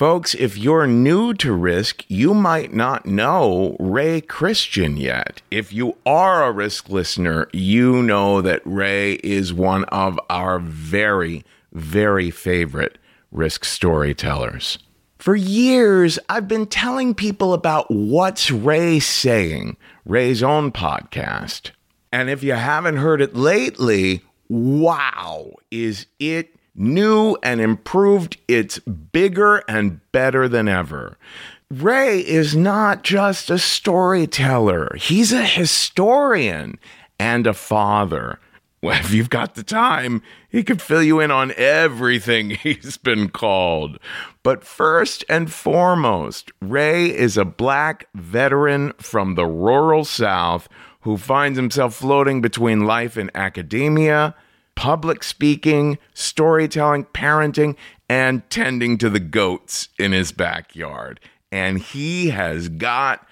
Folks, if you're new to Risk, you might not know Ray Christian yet. If you are a Risk listener, you know that Ray is one of our very, very favorite Risk storytellers. For years, I've been telling people about What's Ray Saying, Ray's own podcast. And if you haven't heard it lately, wow, is it new and improved. It's bigger and better than ever. Ray is not just a storyteller. He's a historian and a father. Well, if you've got the time, he could fill you in on everything he's been called. But first and foremost, Ray is a Black veteran from the rural South who finds himself floating between life in academia, public speaking, storytelling, parenting, and tending to the goats in his backyard. And he has got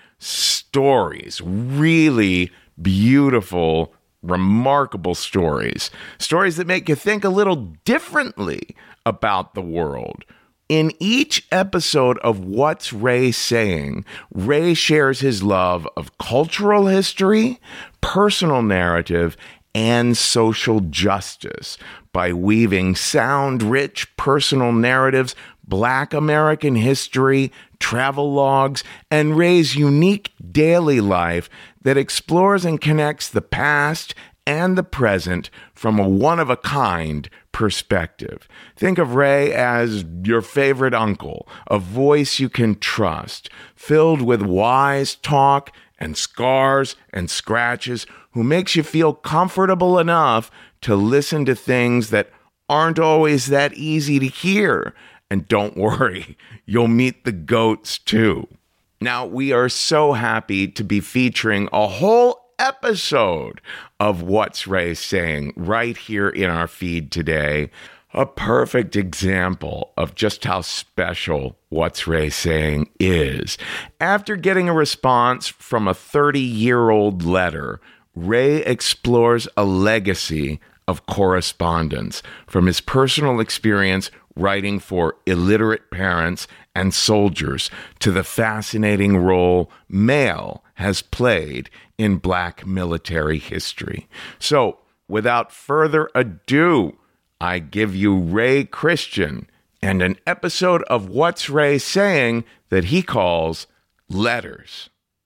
stories, really beautiful, remarkable stories. Stories that make you think a little differently about the world. In each episode of What's Ray Saying, Ray shares his love of cultural history, personal narrative, and social justice by weaving sound, rich personal narratives, Black American history, travel logs, and Ray's unique daily life that explores and connects the past and the present from a one-of-a-kind perspective. Think of Ray as your favorite uncle, a voice you can trust, filled with wise talk and scars and scratches, who makes you feel comfortable enough to listen to things that aren't always that easy to hear. And don't worry, you'll meet the goats too. Now, we are so happy to be featuring a whole episode of What's Ray Saying right here in our feed today. A perfect example of just how special What's Ray Saying is. After getting a response from a 30-year-old letter, Ray explores a legacy of correspondence from his personal experience writing for illiterate parents and soldiers to the fascinating role mail has played in Black military history. So, without further ado, I give you Ray Christian and an episode of What's Ray Saying that he calls Letters.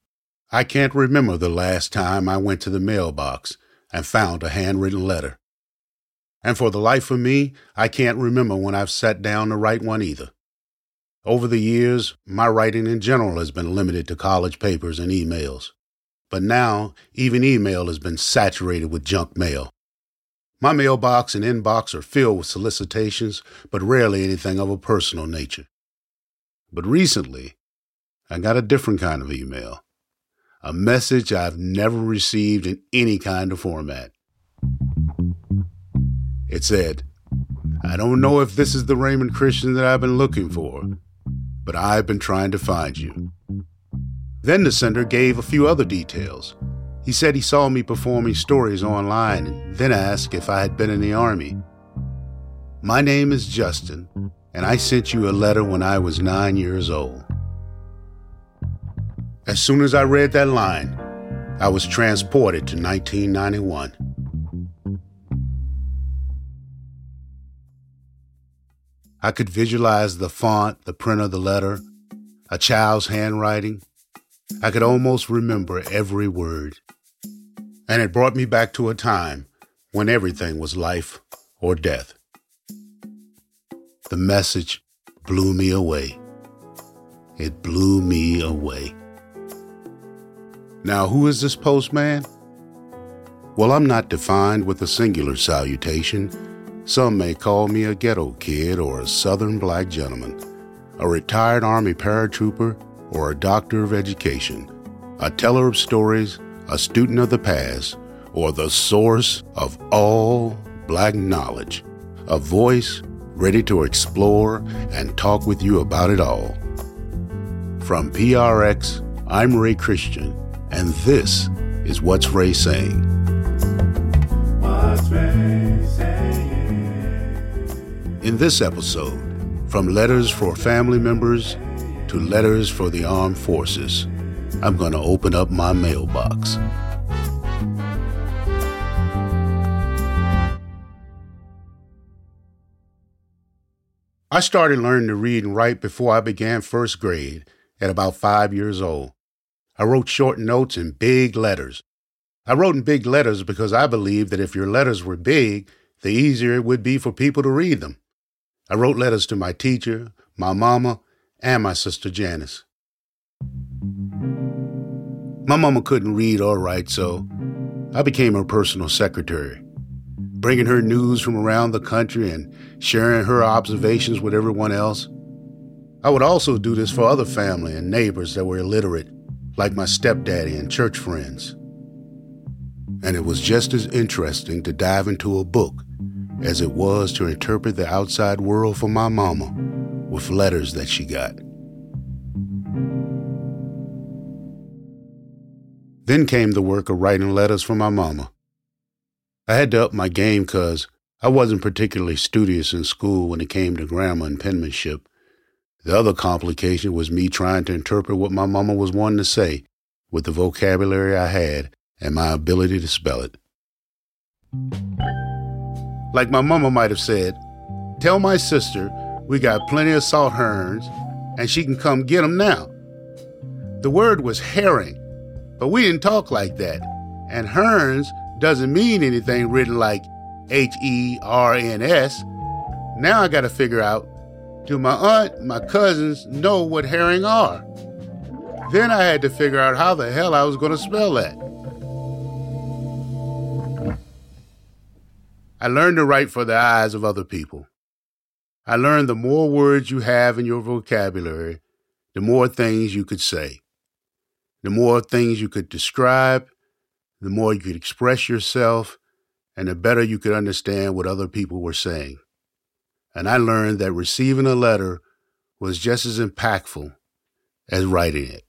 I can't remember the last time I went to the mailbox and found a handwritten letter. And for the life of me, I can't remember when I've sat down to write one either. Over the years, my writing in general has been limited to college papers and emails. But now, even email has been saturated with junk mail. My mailbox and inbox are filled with solicitations, but rarely anything of a personal nature. But recently, I got a different kind of email. A message I've never received in any kind of format. It said, "I don't know if this is the Raymond Christian that I've been looking for, but I've been trying to find you." Then the sender gave a few other details. He said he saw me performing stories online and then asked if I had been in the Army. "My name is Justin, and I sent you a letter when I was 9 years old." As soon as I read that line, I was transported to 1991. I could visualize the font, the print of the letter, a child's handwriting. I could almost remember every word. And it brought me back to a time when everything was life or death. The message blew me away. It blew me away. Now, who is this postman? Well, I'm not defined with a singular salutation. Some may call me a ghetto kid or a Southern black gentleman, a retired Army paratrooper or a doctor of education, a teller of stories, a student of the past, or the source of all black knowledge, a voice ready to explore and talk with you about it all. From PRX, I'm Ray Christian, and this is What's Ray Saying. What's Ray Saying? In this episode, From letters for family members to letters for the armed forces, I'm going to open up my mailbox. I started learning to read and write before I began first grade at about 5 years old. I wrote short notes in big letters. I wrote in big letters because I believed that if your letters were big, the easier it would be for people to read them. I wrote letters to my teacher, my mama, and my sister Janice. My mama couldn't read or write, so I became her personal secretary, bringing her news from around the country and sharing her observations with everyone else. I would also do this for other family and neighbors that were illiterate, like my stepdaddy and church friends. And it was just as interesting to dive into a book as it was to interpret the outside world for my mama with letters that she got. Then came the work of writing letters for my mama. I had to up my game because I wasn't particularly studious in school when it came to grammar and penmanship. The other complication was me trying to interpret what my mama was wanting to say with the vocabulary I had and my ability to spell it. Like my mama might have said, "Tell my sister we got plenty of salt herons and she can come get them now." The word was herring, but we didn't talk like that. And herons doesn't mean anything written like Herns. Now I got to figure out, do my aunt and my cousins know what herring are? Then I had to figure out how the hell I was going to spell that. I learned to write for the eyes of other people. I learned the more words you have in your vocabulary, the more things you could say. The more things you could describe, the more you could express yourself, and the better you could understand what other people were saying. And I learned that receiving a letter was just as impactful as writing it.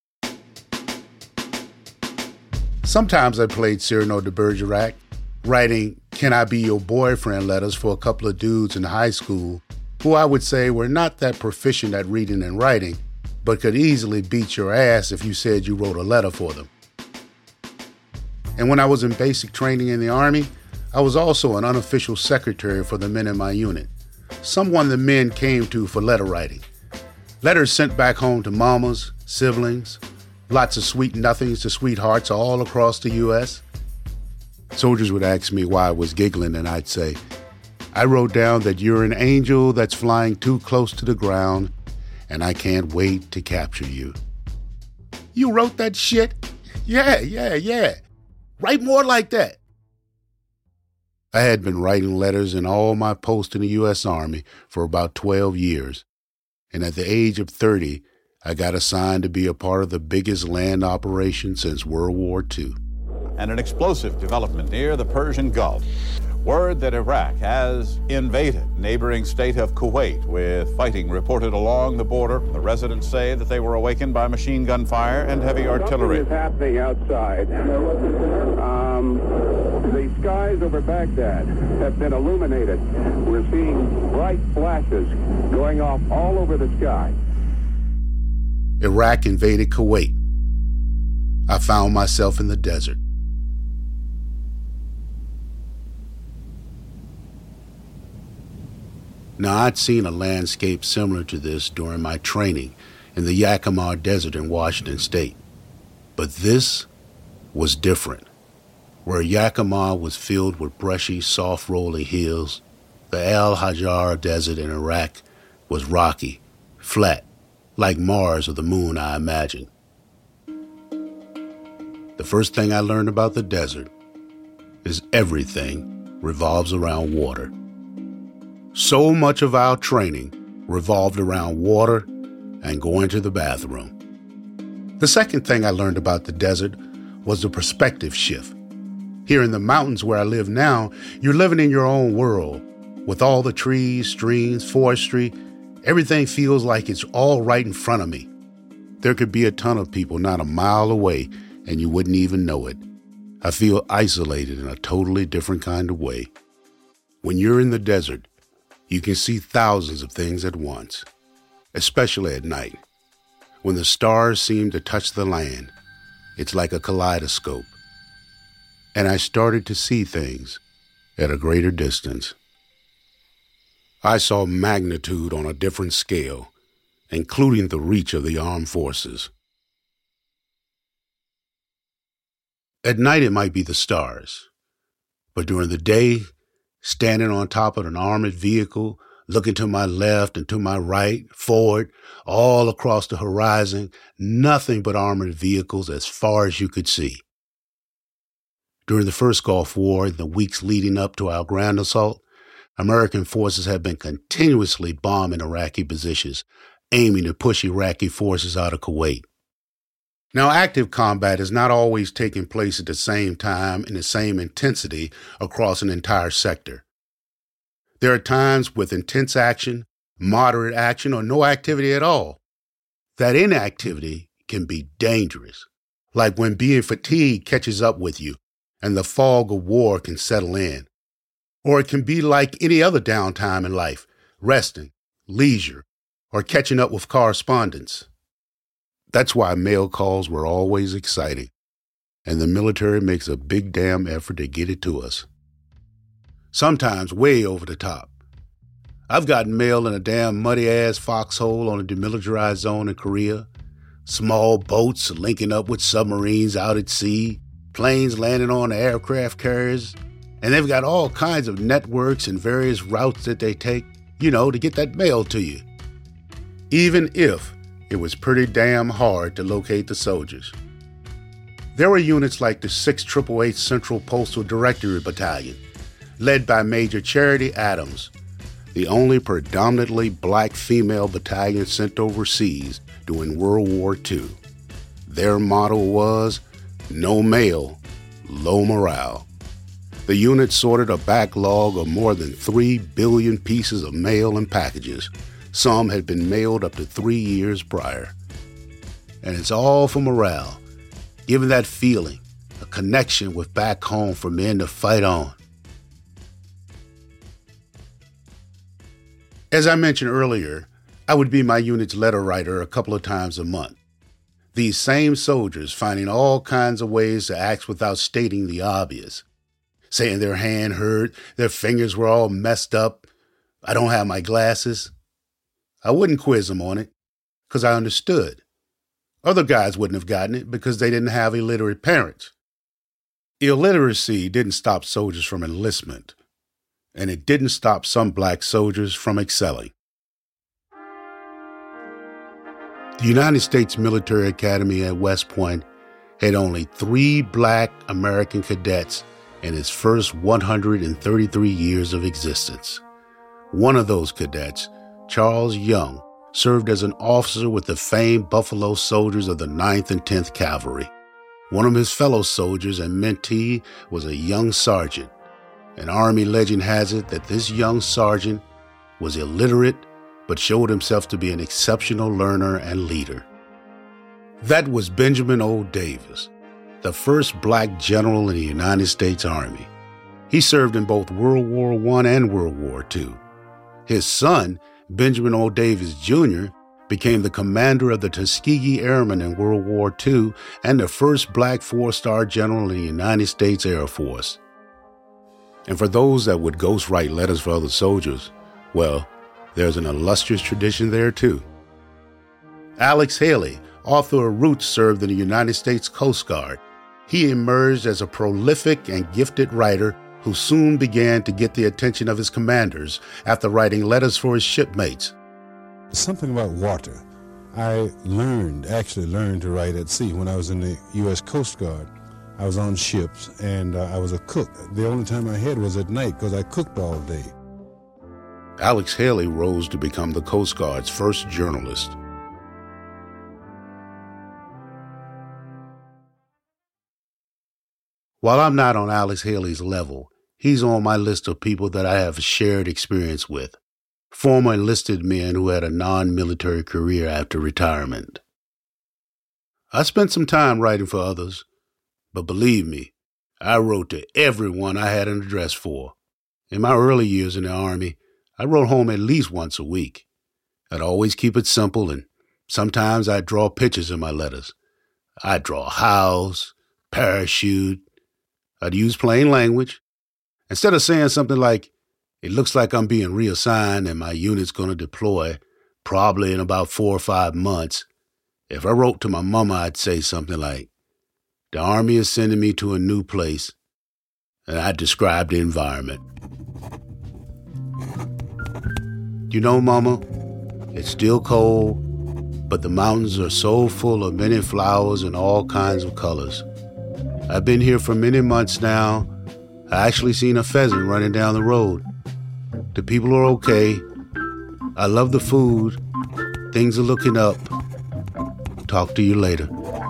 Sometimes I played Cyrano de Bergerac, writing "Can I Be Your Boyfriend" letters for a couple of dudes in high school who I would say were not that proficient at reading and writing, but could easily beat your ass if you said you wrote a letter for them. And when I was in basic training in the Army, I was also an unofficial secretary for the men in my unit, someone the men came to for letter writing. Letters sent back home to mamas, siblings, lots of sweet nothings to sweethearts all across the U.S. Soldiers would ask me why I was giggling, and I'd say, "I wrote down that you're an angel that's flying too close to the ground, and I can't wait to capture you." "You wrote that shit?" Yeah. Write more like that. I had been writing letters in all my posts in the U.S. Army for about 12 years, and at the age of 30, I got assigned to be a part of the biggest land operation since World War II. And an explosive development near the Persian Gulf. Word that Iraq has invaded neighboring state of Kuwait, with fighting reported along the border. The residents say that they were awakened by machine gun fire and heavy artillery. Something is happening outside. The skies over Baghdad have been illuminated. We're seeing bright flashes going off all over the sky. Iraq invaded Kuwait. I found myself in the desert. Now, I'd seen a landscape similar to this during my training in the Yakima Desert in Washington State. But this was different. Where Yakima was filled with brushy, soft-rolling hills, the Al Hajar Desert in Iraq was rocky, flat, like Mars or the moon, I imagine. The first thing I learned about the desert is everything revolves around water. So much of our training revolved around water and going to the bathroom. The second thing I learned about the desert was the perspective shift. Here in the mountains where I live now, you're living in your own world. With all the trees, streams, forestry, everything feels like it's all right in front of me. There could be a ton of people not a mile away and you wouldn't even know it. I feel isolated in a totally different kind of way. When you're in the desert, You can see thousands of things at once, especially at night, when the stars seem to touch the land. It's like a kaleidoscope. And I started to see things at a greater distance. I saw magnitude on a different scale, including the reach of the armed forces. At night it might be the stars, but during the day, standing on top of an armored vehicle, looking to my left and to my right, forward, all across the horizon, nothing but armored vehicles as far as you could see. During the first Gulf War, in the weeks leading up to our ground assault, American forces had been continuously bombing Iraqi positions, aiming to push Iraqi forces out of Kuwait. Now, active combat is not always taking place at the same time in the same intensity across an entire sector. There are times with intense action, moderate action, or no activity at all. That inactivity can be dangerous, like when being fatigued catches up with you and the fog of war can settle in. Or it can be like any other downtime in life, resting, leisure, or catching up with correspondence. That's why mail calls were always exciting, and the military makes a big damn effort to get it to us. Sometimes way over the top. I've gotten mail in a damn muddy-ass foxhole on a demilitarized zone in Korea, small boats linking up with submarines out at sea, planes landing on aircraft carriers, and they've got all kinds of networks and various routes that they take, to get that mail to you. Even if it was pretty damn hard to locate the soldiers. There were units like the 688 Central Postal Directory Battalion, led by Major Charity Adams, the only predominantly black female battalion sent overseas during World War II. Their motto was, "No mail, low morale." The unit sorted a backlog of more than 3 billion pieces of mail and packages. Some had been mailed up to 3 years prior. And it's all for morale, giving that feeling, a connection with back home for men to fight on. As I mentioned earlier, I would be my unit's letter writer a couple of times a month. These same soldiers finding all kinds of ways to act without stating the obvious. Saying their hand hurt, their fingers were all messed up, I don't have my glasses. I wouldn't quiz them on it, because I understood. Other guys wouldn't have gotten it because they didn't have illiterate parents. Illiteracy didn't stop soldiers from enlistment, and it didn't stop some black soldiers from excelling. The United States Military Academy at West Point had only 3 black American cadets in its first 133 years of existence. One of those cadets, Charles Young, served as an officer with the famed Buffalo Soldiers of the 9th and 10th Cavalry. One of his fellow soldiers and mentee was a young sergeant. An Army legend has it that this young sergeant was illiterate but showed himself to be an exceptional learner and leader. That was Benjamin O. Davis, the first black general in the United States Army. He served in both World War I and World War II. His son, Benjamin O. Davis, Jr., became the commander of the Tuskegee Airmen in World War II and the first black 4-star general in the United States Air Force. And for those that would ghostwrite letters for other soldiers, well, there's an illustrious tradition there too. Alex Haley, author of Roots, served in the United States Coast Guard. He emerged as a prolific and gifted writer who soon began to get the attention of his commanders after writing letters for his shipmates. Something about water. I actually learned to write at sea. When I was in the U.S. Coast Guard, I was on ships and I was a cook. The only time I had was at night because I cooked all day. Alex Haley rose to become the Coast Guard's first journalist. While I'm not on Alex Haley's level, he's on my list of people that I have shared experience with, former enlisted men who had a non-military career after retirement. I spent some time writing for others, but believe me, I wrote to everyone I had an address for. In my early years in the Army, I wrote home at least once a week. I'd always keep it simple, and sometimes I'd draw pictures in my letters. I'd draw a house, parachute. I'd use plain language. Instead of saying something like, "It looks like I'm being reassigned and my unit's going to deploy, probably in about 4 or 5 months," if I wrote to my mama, I'd say something like, "The Army is sending me to a new place," and I'd describe the environment. "You know, Mama, it's still cold, but the mountains are so full of many flowers and all kinds of colors. I've been here for many months now. I actually seen a pheasant running down the road. The people are okay. I love the food. Things are looking up. Talk to you later."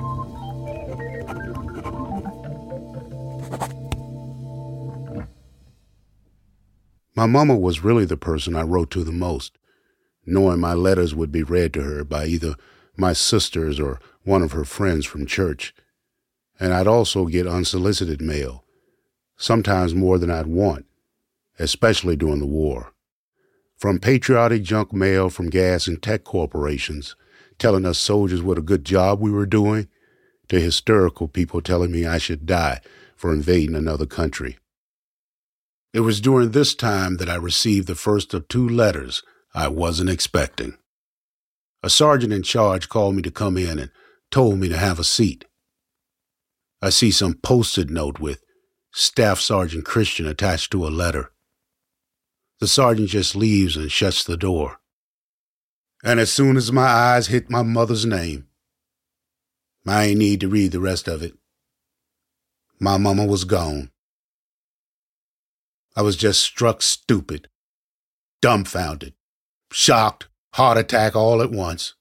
My mama was really the person I wrote to the most, knowing my letters would be read to her by either my sisters or one of her friends from church. And I'd also get unsolicited mail, sometimes more than I'd want, especially during the war. From patriotic junk mail from gas and tech corporations telling us soldiers what a good job we were doing, to hysterical people telling me I should die for invading another country. It was during this time that I received the first of 2 letters I wasn't expecting. A sergeant in charge called me to come in and told me to have a seat. I see some post-it note with Staff Sergeant Christian attached to a letter. The sergeant just leaves and shuts the door. And as soon as my eyes hit my mother's name, I ain't need to read the rest of it. My mama was gone. I was just struck stupid, dumbfounded, shocked, heart attack all at once.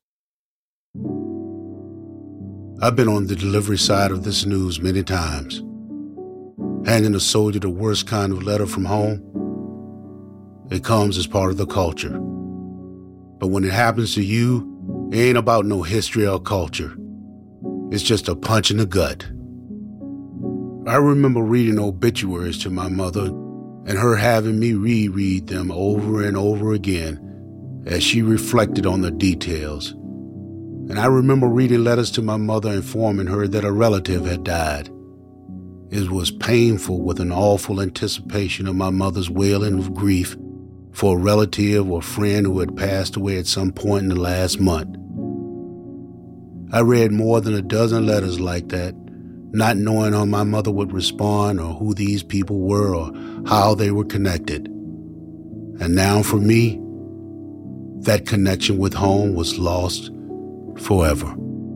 I've been on the delivery side of this news many times, handing a soldier the worst kind of letter from home. It comes as part of the culture. But when it happens to you, it ain't about no history or culture. It's just a punch in the gut. I remember reading obituaries to my mother and her having me reread them over and over again as she reflected on the details. And I remember reading letters to my mother informing her that a relative had died. It was painful with an awful anticipation of my mother's wailing of grief for a relative or friend who had passed away at some point in the last month. I read more than a dozen letters like that, not knowing how my mother would respond or who these people were or how they were connected. And now for me, that connection with home was lost forever.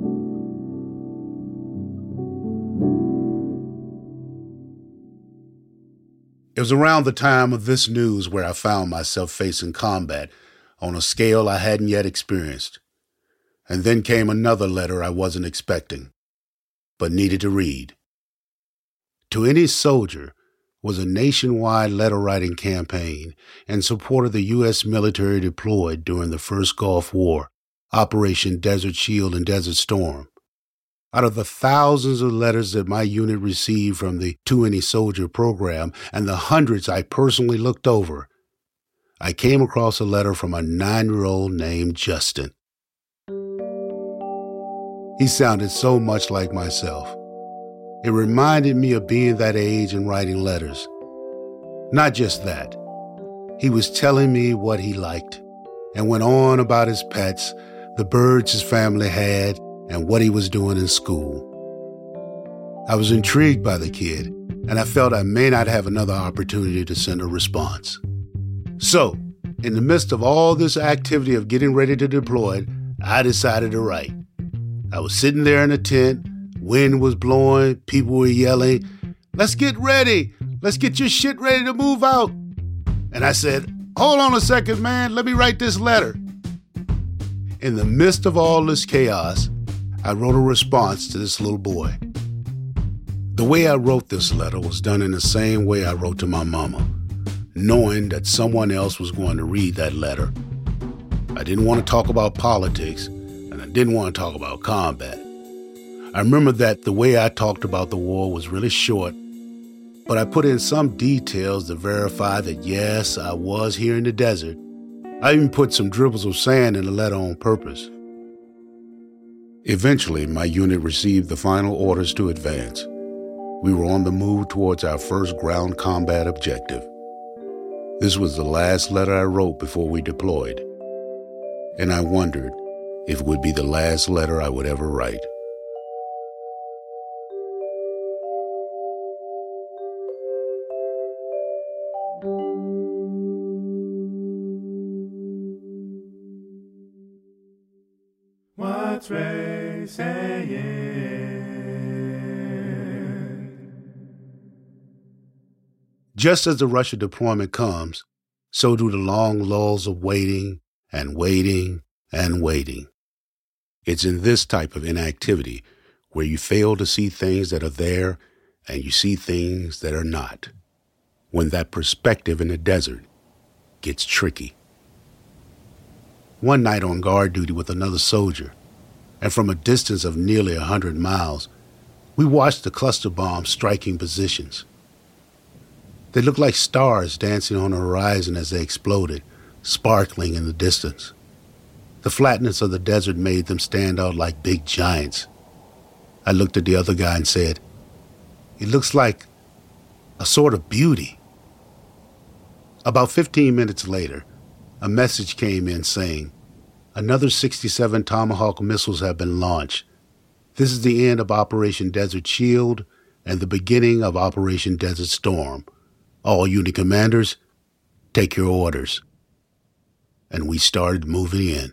It was around the time of this news where I found myself facing combat on a scale I hadn't yet experienced. And then came another letter I wasn't expecting, but needed to read. To Any Soldier was a nationwide letter-writing campaign in support of the U.S. military deployed during the first Gulf War, Operation Desert Shield and Desert Storm. Out of the thousands of letters that my unit received from the To Any Soldier program and the hundreds I personally looked over, I came across a letter from a 9-year-old named Justin. He sounded so much like myself. It reminded me of being that age and writing letters. Not just that. He was telling me what he liked and went on about his pets, the birds his family had, and what he was doing in school. I was intrigued by the kid, and I felt I may not have another opportunity to send a response. So, in the midst of all this activity of getting ready to deploy, I decided to write. I was sitting there in a tent, wind was blowing, people were yelling, "Let's get ready! Let's get your shit ready to move out!" And I said, "Hold on a second, man, let me write this letter." In the midst of all this chaos, I wrote a response to this little boy. The way I wrote this letter was done in the same way I wrote to my mama, knowing that someone else was going to read that letter. I didn't want to talk about politics, and I didn't want to talk about combat. I remember that the way I talked about the war was really short, but I put in some details to verify that yes, I was here in the desert, I even put some dribbles of sand in the letter on purpose. Eventually, my unit received the final orders to advance. We were on the move towards our first ground combat objective. This was the last letter I wrote before we deployed, and I wondered if it would be the last letter I would ever write. What's Ray saying? Just as the rush of deployment comes, so do the long lulls of waiting and waiting and waiting. It's in this type of inactivity where you fail to see things that are there and you see things that are not, when that perspective in the desert gets tricky. One night on guard duty with another soldier, and from a distance of nearly 100 miles, we watched the cluster bombs striking positions. They looked like stars dancing on the horizon as they exploded, sparkling in the distance. The flatness of the desert made them stand out like big giants. I looked at the other guy and said, "It looks like a sort of beauty." About 15 minutes later, a message came in saying, "Another 67 Tomahawk missiles have been launched. This is the end of Operation Desert Shield and the beginning of Operation Desert Storm. All unit commanders, take your orders." And we started moving in.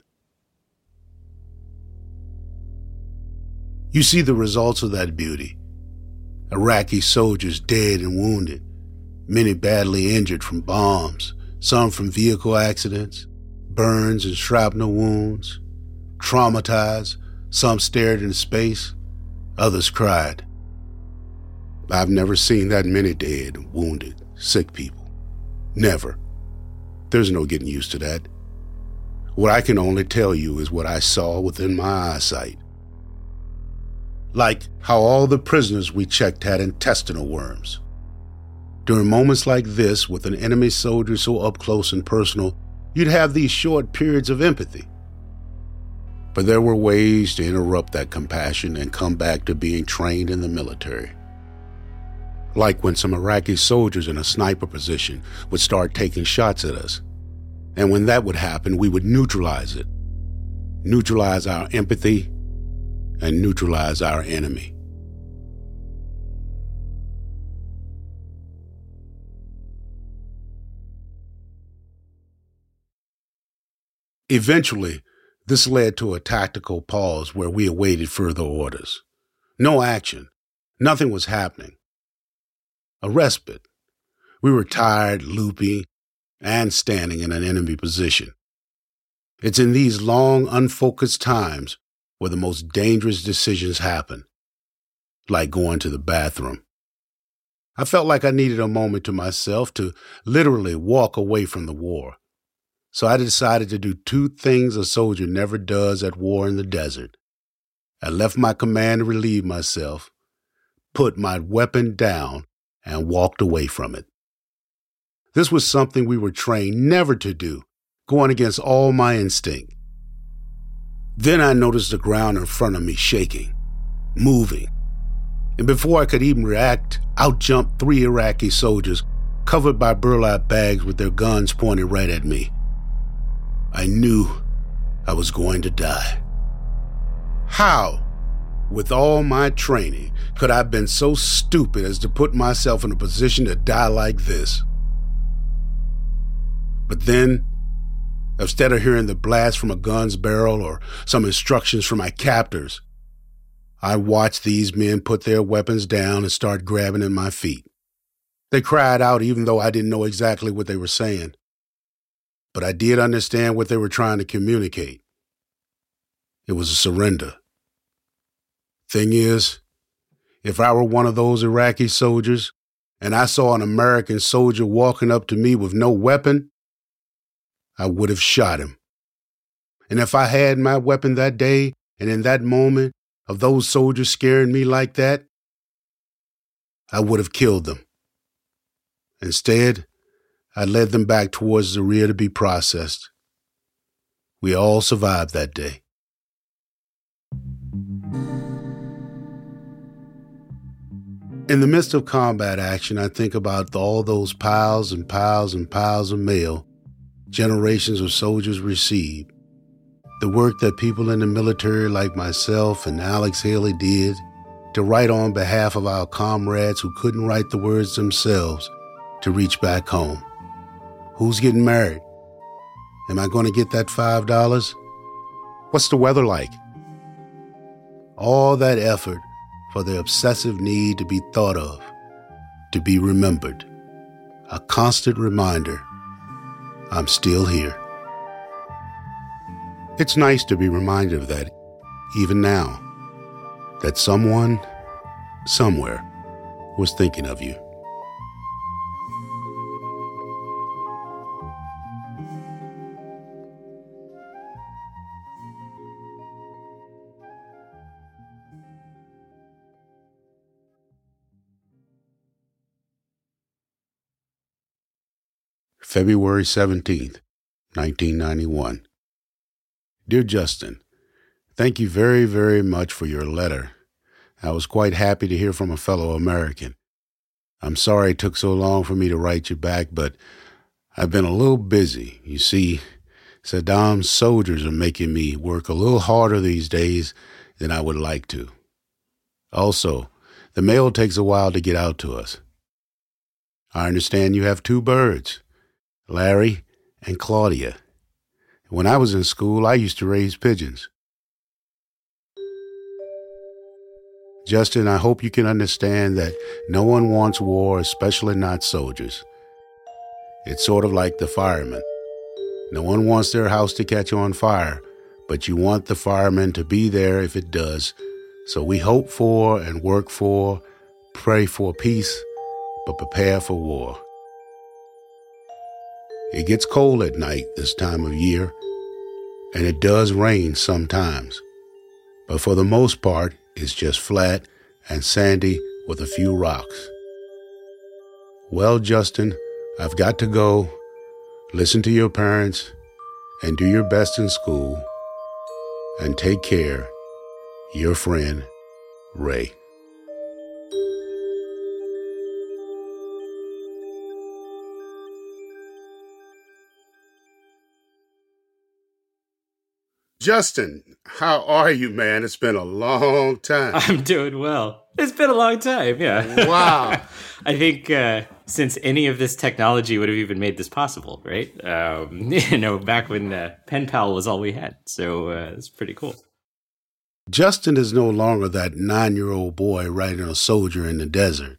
You see the results of that beauty. Iraqi soldiers dead and wounded, many badly injured from bombs, some from vehicle accidents, burns and shrapnel wounds, traumatized, some stared into space, others cried. I've never seen that many dead, wounded, sick people. Never. There's no getting used to that. What I can only tell you is what I saw within my eyesight. Like how all the prisoners we checked had intestinal worms. During moments like this, with an enemy soldier so up close and personal, you'd have these short periods of empathy. But there were ways to interrupt that compassion and come back to being trained in the military. Like when some Iraqi soldiers in a sniper position would start taking shots at us. And when that would happen, we would neutralize it. Neutralize our empathy and neutralize our enemy. Eventually, this led to a tactical pause where we awaited further orders. No action. Nothing was happening. A respite. We were tired, loopy, and standing in an enemy position. It's in these long, unfocused times where the most dangerous decisions happen, like going to the bathroom. I felt like I needed a moment to myself to literally walk away from the war. So I decided to do two things a soldier never does at war in the desert. I left my command to relieve myself, put my weapon down, and walked away from it. This was something we were trained never to do, going against all my instinct. Then I noticed the ground in front of me shaking, moving. And before I could even react, out jumped 3 Iraqi soldiers covered by burlap bags with their guns pointed right at me. I knew I was going to die. How, with all my training, could I have been so stupid as to put myself in a position to die like this? But then, instead of hearing the blast from a gun's barrel or some instructions from my captors, I watched these men put their weapons down and start grabbing at my feet. They cried out even though I didn't know exactly what they were saying. But I did understand what they were trying to communicate. It was a surrender. Thing is, if I were one of those Iraqi soldiers and I saw an American soldier walking up to me with no weapon, I would have shot him. And if I had my weapon that day and in that moment of those soldiers scaring me like that, I would have killed them. Instead, I led them back towards the rear to be processed, We all survived that day. In the midst of combat action, I think about all those piles and piles and piles of mail generations of soldiers received. The work that people in the military like myself and Alex Haley did to write on behalf of our comrades who couldn't write the words themselves to reach back home. Who's getting married? Am I going to get that $5? What's the weather like? All that effort for the obsessive need to be thought of, to be remembered. A constant reminder, I'm still here. It's nice to be reminded of that, even now, that someone, somewhere, was thinking of you. February 17th, 1991. Dear Justin, thank you very, very much for your letter. I was quite happy to hear from a fellow American. I'm sorry it took so long for me to write you back, but I've been a little busy. You see, Saddam's soldiers are making me work a little harder these days than I would like to. Also, the mail takes a while to get out to us. I understand you have 2 birds, Larry and Claudia. When I was in school, I used to raise pigeons. Justin, I hope you can understand that no one wants war, especially not soldiers. It's sort of like the firemen. No one wants their house to catch on fire, but you want the firemen to be there if it does. So we hope for and work for, pray for peace, but prepare for war. It gets cold at night this time of year, and it does rain sometimes. But for the most part, it's just flat and sandy with a few rocks. Well, Justin, I've got to go. Listen to your parents and do your best in school. And take care. Your friend, Ray. Justin, how are you, man? It's been a long time. I'm doing well. It's been a long time, yeah. Wow. I think since any of this technology would have even made this possible, right? Back when Pen Pal was all we had. So it's pretty cool. Justin is no longer that 9-year-old boy writing a soldier in the desert.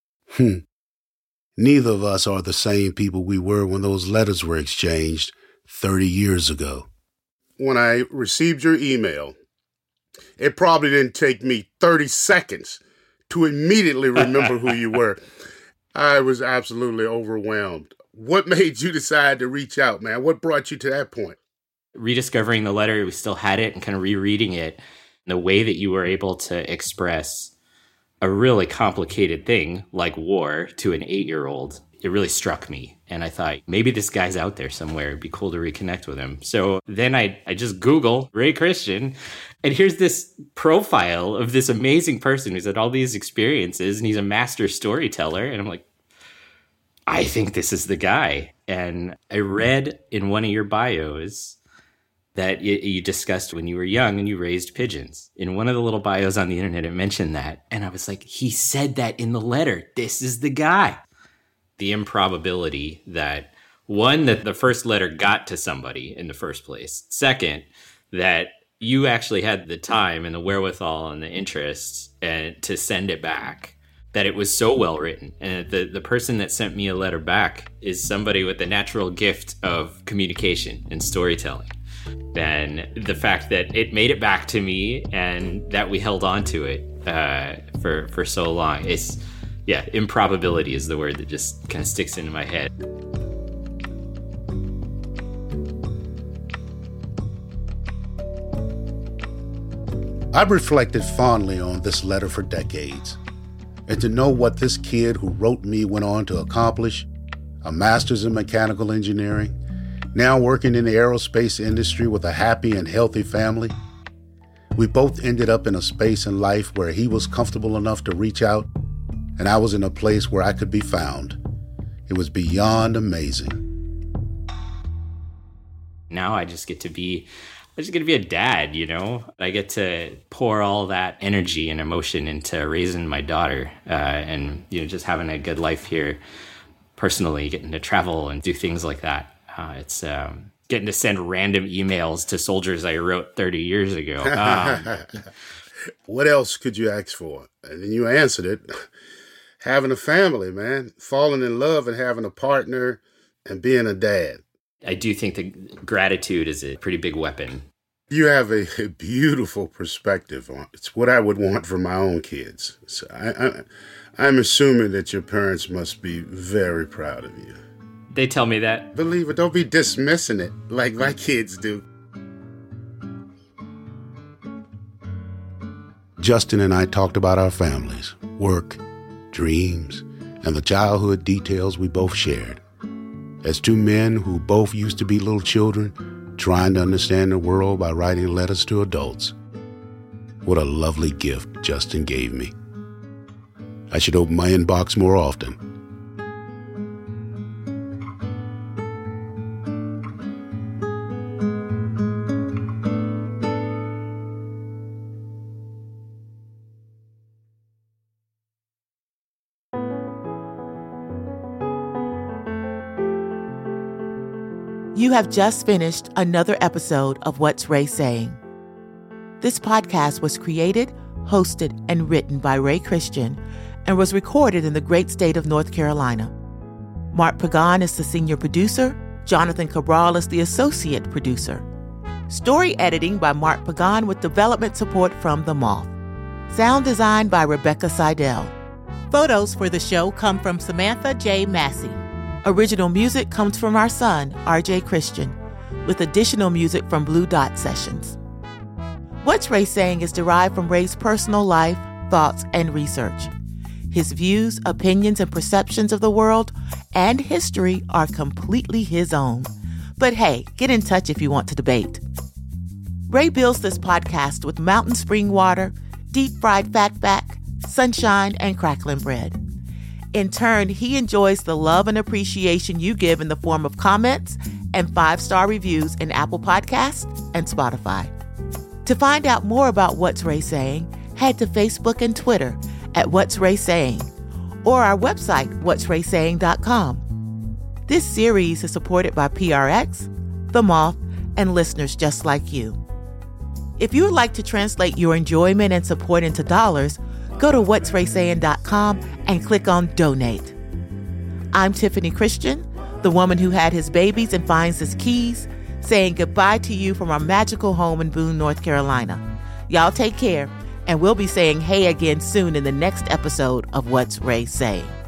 Neither of us are the same people we were when those letters were exchanged 30 years ago. When I received your email, it probably didn't take me 30 seconds to immediately remember who you were. I was absolutely overwhelmed. What made you decide to reach out, man? What brought you to that point? Rediscovering the letter, we still had it, and kind of rereading it, the way that you were able to express a really complicated thing like war to an 8-year-old, it really struck me. And I thought, maybe this guy's out there somewhere. It'd be cool to reconnect with him. So then I just Google Ray Christian, and here's this profile of this amazing person who's had all these experiences, and he's a master storyteller. And I'm like, I think this is the guy. And I read in one of your bios that you discussed when you were young and you raised pigeons. In one of the little bios on the internet, it mentioned that. And I was like, he said that in the letter. This is the guy. The improbability that, one, that the first letter got to somebody in the first place. Second, that you actually had the time and the wherewithal and the interest to send it back, that it was so well written. And the person that sent me a letter back is somebody with the natural gift of communication and storytelling. And the fact that it made it back to me and that we held on to it for so long, improbability is the word that just kind of sticks into my head. I've reflected fondly on this letter for decades, and to know what this kid who wrote me went on to accomplish, a master's in mechanical engineering, now working in the aerospace industry with a happy and healthy family. We both ended up in a space in life where he was comfortable enough to reach out, and I was in a place where I could be found. It was beyond amazing. Now I just get to be a dad, you know? I get to pour all that energy and emotion into raising my daughter, and, you know, just having a good life here personally, getting to travel and do things like that. It's getting to send random emails to soldiers I wrote 30 years ago. What else could you ask for? And then you answered it. Having a family, man. Falling in love and having a partner and being a dad. I do think that gratitude is a pretty big weapon. You have a beautiful perspective on it. It's what I would want for my own kids. So I'm assuming that your parents must be very proud of you. They tell me that. Believe it, don't be dismissing it like my kids do. Justin and I talked about our families, work, dreams, and the childhood details we both shared. As two men who both used to be little children, trying to understand the world by writing letters to adults. What a lovely gift Justin gave me. I should open my inbox more often. You have just finished another episode of What's Ray Saying? This podcast was created, hosted, and written by Ray Christian and was recorded in the great state of North Carolina. Mark Pagan is the senior producer. Jonathan Cabral is the associate producer. Story editing by Mark Pagan with development support from The Moth. Sound design by Rebecca Seidel. Photos for the show come from Samantha J. Massey. Original music comes from our son, R.J. Christian, with additional music from Blue Dot Sessions. What's Ray Saying is derived from Ray's personal life, thoughts, and research. His views, opinions, and perceptions of the world and history are completely his own. But hey, get in touch if you want to debate. Ray builds this podcast with mountain spring water, deep-fried fatback, sunshine, and crackling bread. In turn, he enjoys the love and appreciation you give in the form of comments and 5-star reviews in Apple Podcasts and Spotify. To find out more about What's Ray Saying, head to Facebook and Twitter at What's Ray Saying, or our website, what'sraysaying.com. This series is supported by PRX, The Moth, and listeners just like you. If you would like to translate your enjoyment and support into dollars, go to what'sraysaying.com and click on Donate. I'm Tiffany Christian, the woman who had his babies and finds his keys, saying goodbye to you from our magical home in Boone, North Carolina. Y'all take care, and we'll be saying hey again soon in the next episode of What's Ray Saying?